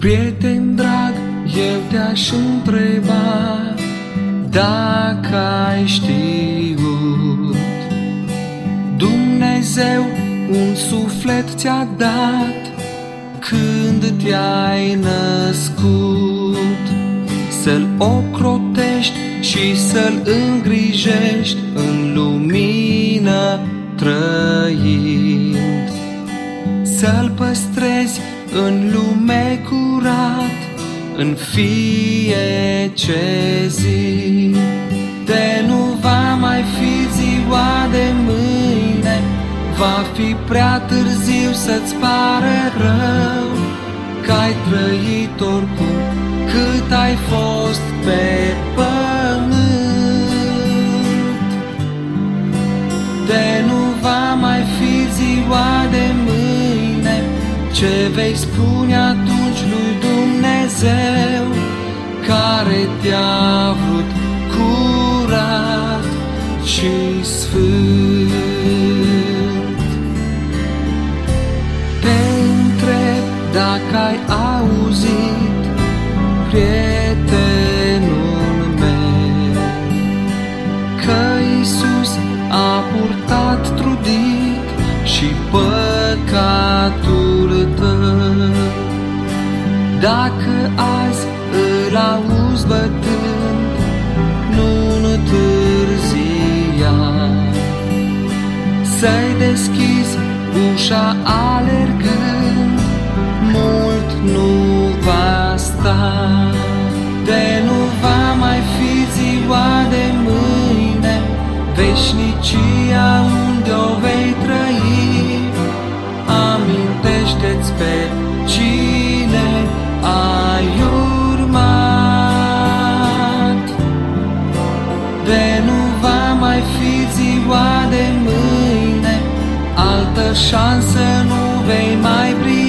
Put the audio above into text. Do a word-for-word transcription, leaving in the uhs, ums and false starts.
Prieten drag, eu te-aș întreba dacă ai știut. Dumnezeu un suflet ți-a dat când te-ai născut, să-l ocrotești și să-l îngrijești în lumină trăind, să-l păstrezi în lume curat în fiecare zi. De nu va mai fi ziua de mâine, va fi prea târziu să-ți pare rău că ai trăit oricum cât ai fost pe pământ. De nu va mai fi ziua de mâine, ce vei spune atunci lui Dumnezeu care te-a vrut curat și sfânt? Te întreb dacă ai auzit, prietenul meu, că Iisus a purtat trudit și păcatul tău. Dacă azi îl auzi bătând, nu întârzia să-i deschizi ușa alergând, mult nu va sta. De nu va mai fi ziua de mâine, veșnicia unde o vei trăi. Amintește-ți pe cine ai urmat. De nu va mai fi ziua de mâine, altă șansă nu vei mai primi.